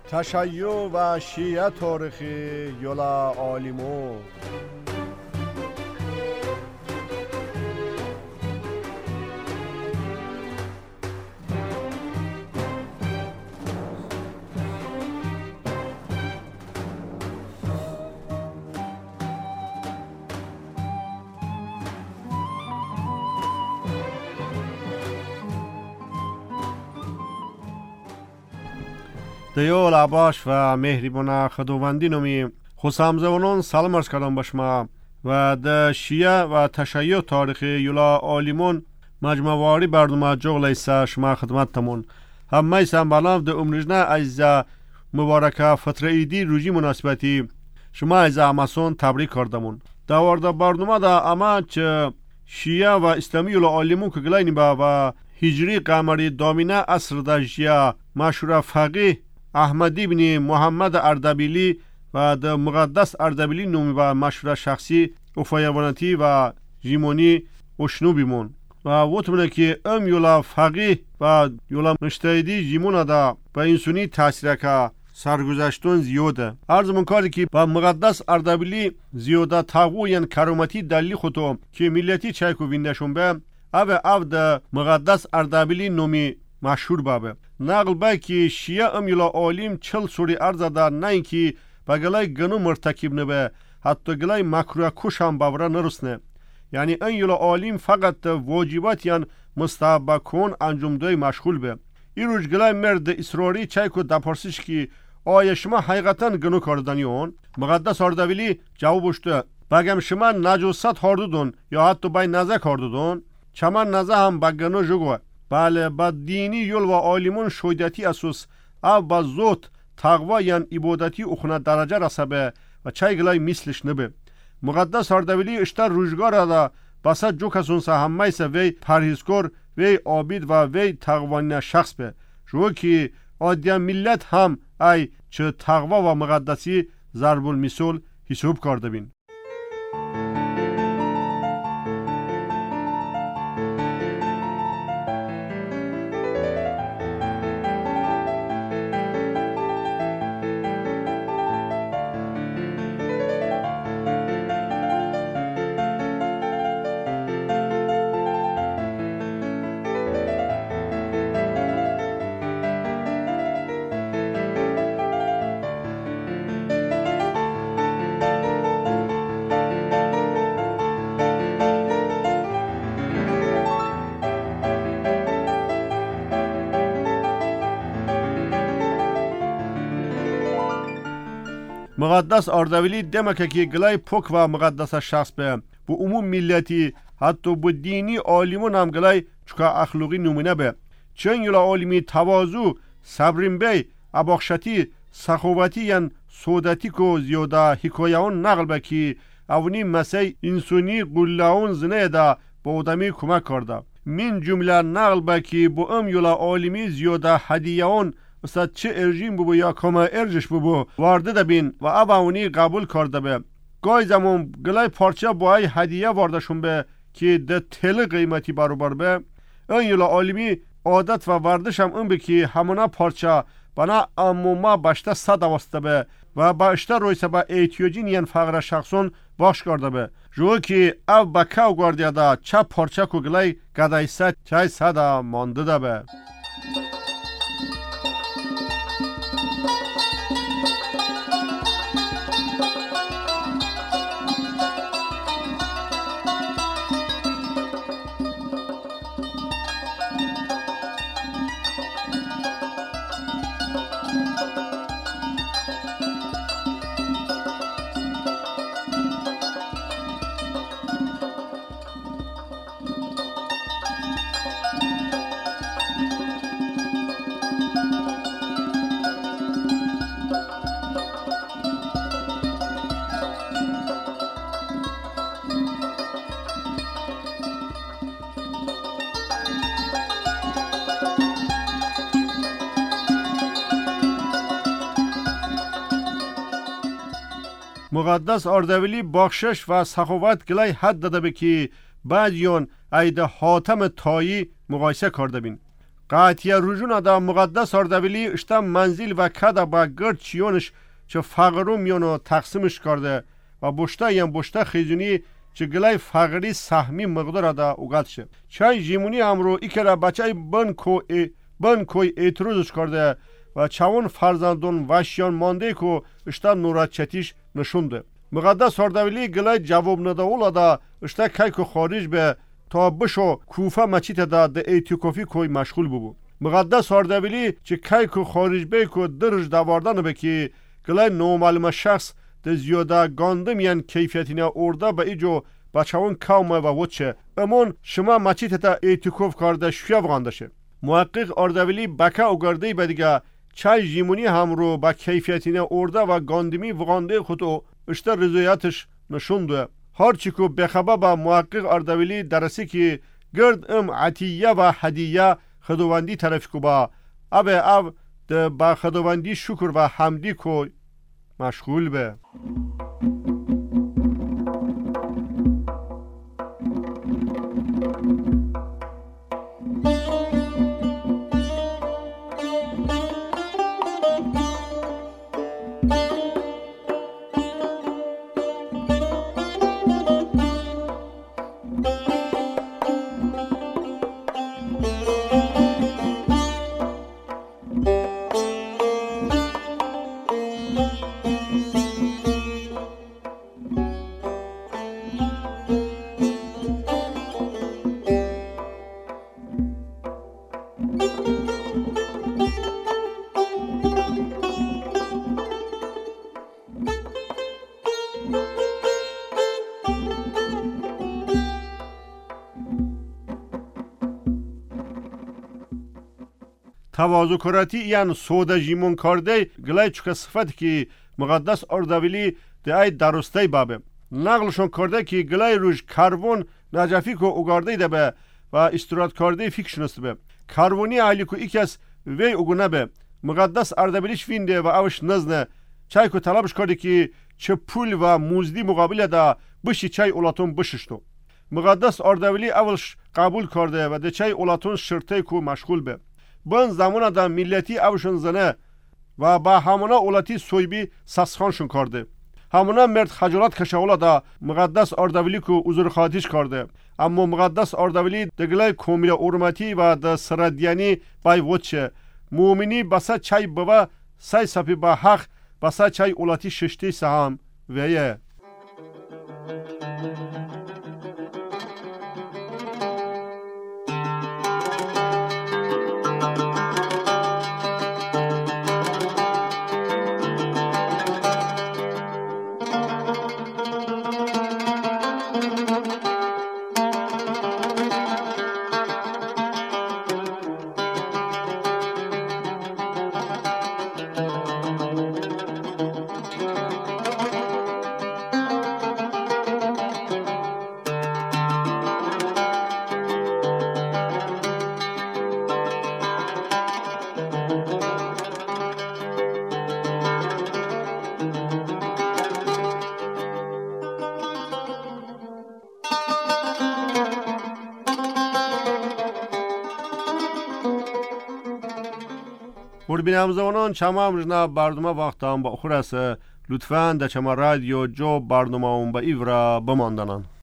تشیع و شیعه تاریخی یولا عالمو دیول عباش و مهربان خداوندی نمی خوشامزونان سلام عرض کردم به شما و در شیعه و تشیع تاریخی یولا عالمون مجموعی برنامه جغلیسه شما خدمتتمون همه سنبالام در امروزنه از مبارکه فتره ایدی روزی مناسبتی شما از اماسون تبریک کردمون دوارده برنامه دا اما چه شیعه و اسلامی یولا عالمون که گلای نبا و هجری قمری دامینه اصر دا شیعه مشهور فقیه احمدی بن محمد اردبیلی و د مقدس اردبیلی نومی و مشهور شخصی افایوانتی و جیمونی اشنو بیمون و وطمنه که یولا فقیه و یولا مجتهدی جیمون دا به انسانی تاثیر که سرگذشتون زیاده عرض منکاری که با مقدس اردبیلی زیاده تاغو یعن کرامتی دلی خودو که ملیتی چایکو ویندشون به او د مقدس اردبیلی نومی مشهور بابه نقل با که شیعه یولا عالم 40 سوری عرض دا نه اینکه بگلای گنو مرتکب نبه حتی گلای مکروه کش هم باوره نرسنه یعنی این یولا عالم فقط واجبات یعن مستحبه کن انجام دوی مشغول به این روز گلای مرد اصراری چایکو دپرسیش که آیا شما حقیقتا گنو کردنیون مقدس اردبیلی جوابشته بگم شما نجاست هاردودون یا حتی بای نزه کردودون چما نزه هم بگنو جگوه بله با دینی یول و عالمون شویدتی اساس او با زوت تقوی یعن عبادتی اخونه درجه رسبه و چای گلای مثلش نبه مقدس اردبیلی اشتر روزگار دا بسد جو کسونسه همه سه وی پرهیزکار وی عابد و وی تقوانی شخص به جو که عادی ملت هم ای چه تقوی و مقدسی ضرب المثل حساب کرده بین مقدس اردبیلی دمکه که گلای پوک و مقدس شخص به عموم ملیتی حتی به دینی عالمون هم گلای چکا اخلاقی نمونه به چون یولا عالمی تواضع صبرین بی اباخشتی سخاوتی یعن سودتی کو زیاده حکایهان نقل به که اونی مسیح انسانی قلاون زنه دا با آدمی کمک کرده من جمله نقل به که با یولا عالمی زیاده هدیهان مثلا چه ارجیم ببو یا کما ارجش ببو وارده ده بین و اونی قبول کرده به گای زمان گلای پارچه باید هدیه واردشون به که ده تل قیمتی برابر به این یولا عالمی عادت و وردش هم اون به که همونا پارچه بنا اموما باشته 100 واسطه به و باشته رویسه با ایتیوجین یعن فقر شخصون باش کرده به جو که او بکاو گردیه ده چه پارچه که گلای گدای 100 چه 100 مانده ده به مقدس اردبیلی بخشش و سخاوت گلای حد داده به که بعضیان ایده حاتم تایی مقایسه کرده بین قاطیه روژون دا مقدس اردبیلی اشتا منزل و کده با گرد چیونش چه فقرو میونو تقسیمش کرده و بشته یم بشته خیزونی چه گلای فقری سهمی مقدار دا اوگد شه. چای جیمونی همرو ایکه را بچه بن کوی اعتروزش کرده و چون فرزندون وشیان مانده که اشتا نورات چتیش نشونده. مقدس اردبیلی گلای جواب نداولا دا اشتا که خارج به تا بشو کوفه مچیت دا ده ایتیوکوفی کوی مشغول ببو. مقدس اردبیلی چه که خارج به که درج دواردن بکی گلای نومعلوم شخص ده زیاده گاندم یعن کیفیتینه ارده به ایجو بچهون کومه و وچه امون شما مچیت دا ایتیوکوف کرده شویا بغانده شه. محقق اردبیلی بکه اگرده بدیگه چای جیمونی هم رو با کیفیتینه ارده و گاندمی وغانده خودو اشتا رضایتش نشونده. هرچی که بخبه با محقق اردبیلی درسی که گرد عطیه و هدیه خداوندی طرف که با با خداوندی شکر و حمدی که مشغول به. تواضع کراتی یعنی سوده جیمون کرده گلای چکه صفت که مقدس اردبیلی ده درسته بابه نقلشون کرده که گلای روش کاربون نجفی که اگارده ده به و استرات کرده فیکشنست به کاربونی علی که ایک از وی اگونه به مقدس اردبیلیش فینده و اوش نزنه چای که طلبش کرده که چه پول و موزدی مقابل ده بشی چای اولاتون بششتو. مقدس اردبیلی اولش قبول کرده و ده چای اولاتون شرطه که مشغول به بن زمان دا ملتی اوشن زنه و با همونا اولتی سویبی سسخانشون کرده. همونا مرد خجالت کشاولا دا مقدس اردبیلی که عذر خواهیش کرده. اما مقدس اردبیلی دگلای کومیل ارمتی و دا سردیانی بای وچه مومنی بسا چای بوا سای سپی با حق بسا چای اولتی ششتی سهم ویه. بینم زمانان چما مجنا برنامه وقتام با اخر است لطفاً در چما رادیو جو برنامه با ایورا بماندنان.